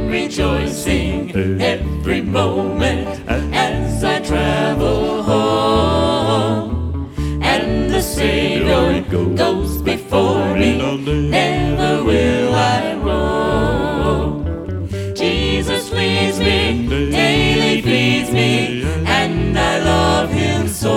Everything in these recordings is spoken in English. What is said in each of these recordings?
rejoicing every moment as I travel home. And the Savior goes before me, never will I roam. Jesus leads me, daily feeds me, and I love Him so.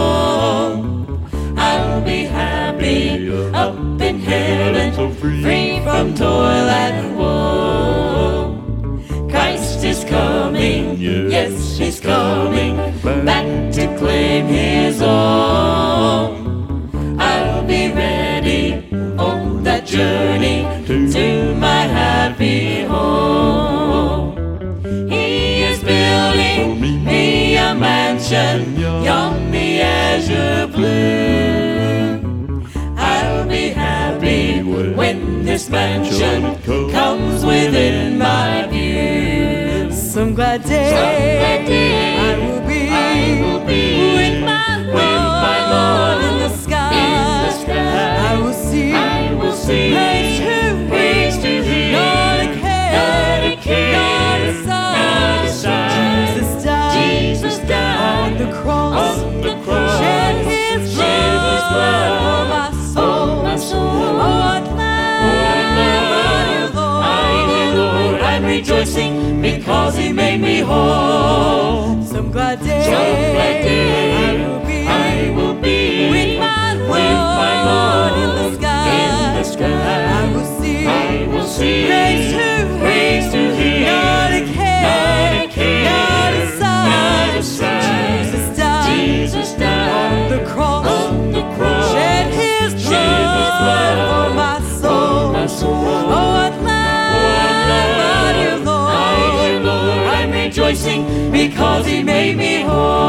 I'll be happy up in heaven, free from toil and woe. Christ is coming, yes, He's coming back to claim His own. I'll be ready on that journey to my happy home. He is building me a mansion on the azure blue. I'll be happy when this mansion comes within my view. Some glad day I will be with my Lord in the sky. I will see praise to Him, not a care, not a sigh. Jesus died on the cross, shed His blood for my soul. Oh, what love, Lord, I'm rejoicing because He made me whole. Some glad day I will be with my Lord in the sky. I will see praise to Him, not a care, not a sigh. Jesus died on the cross, shed His blood for my soul. Oh, what love, Lord, I'm rejoicing because He made me whole.